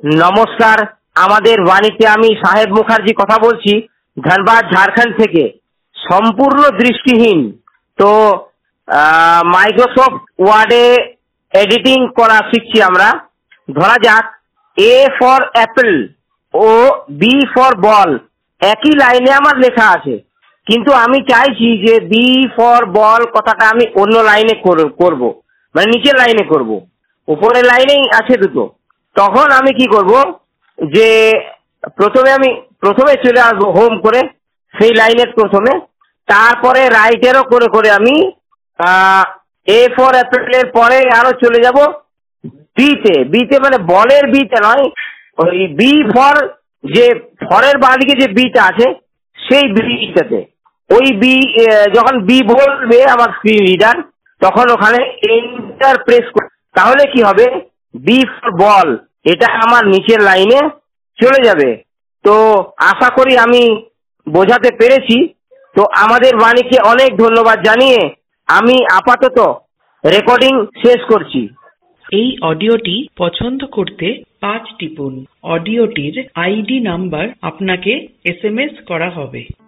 নমস্কার, আমাদের বাণীতে আমি সাহেব মুখার্জি কথা বলছি, ধানবাদ ঝাড়খণ্ড থেকে। সম্পূর্ণ দৃষ্টিহীন, তো মাইক্রোসফট ওয়ার্ডে এডিটিং করা শিখছি আমরা। ধরা যাক এ ফর অ্যাপেল ও বি ফর বল একই লাইনে আমার লেখা আছে, কিন্তু আমি চাইছি যে বি ফর বল কথাটা আমি অন্য লাইনে করব, মানে নিচের লাইনে করব, উপরের লাইনেই আছে দুটো। তখন আমি কি করব, যে প্রথমে চলে আসবো হোম করে সেই লাইনের প্রথমে, তারপরে রাইটেরও করে করে আমি এ ফর অ্যাপেলের পরে আরো চলে যাব বিতে মানে বলের বিতে নয়, ওই বি ফর, যে ফরের বাঁদিকে যে বিটা আছে সেই বিটাতে। ওই বি যখন বি বলবে আমার স্ক্রিন রিডার, তখন ওখানে এন্টার প্রেস করে, তাহলে কি হবে, বি ফর বল এটা আমার নিচের লাইনে চলে যাবে। তো আশা করি আমি বোঝাতে পেরেছি। তো আমাদের বাণীকে অনেক ধন্যবাদ জানিয়ে আমি আপাতত রেকর্ডিং শেষ করছি। এই অডিওটি পছন্দ করতে 5 টিপুন। অডিওটির আইডি নাম্বার আপনাকে SMS করা হবে।